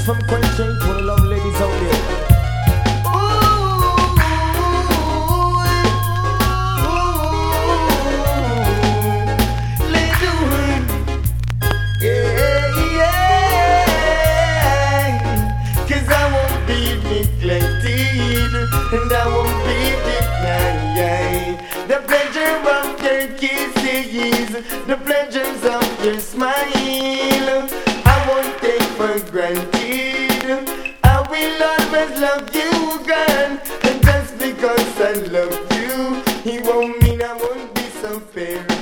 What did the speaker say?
from Quenching to the lovely ladies out there. And I won't be denied the pleasure of your kisses, the pleasures of your smile. I won't take for granted. I will always love you, girl. And just because I love you, it won't mean I won't be so fair.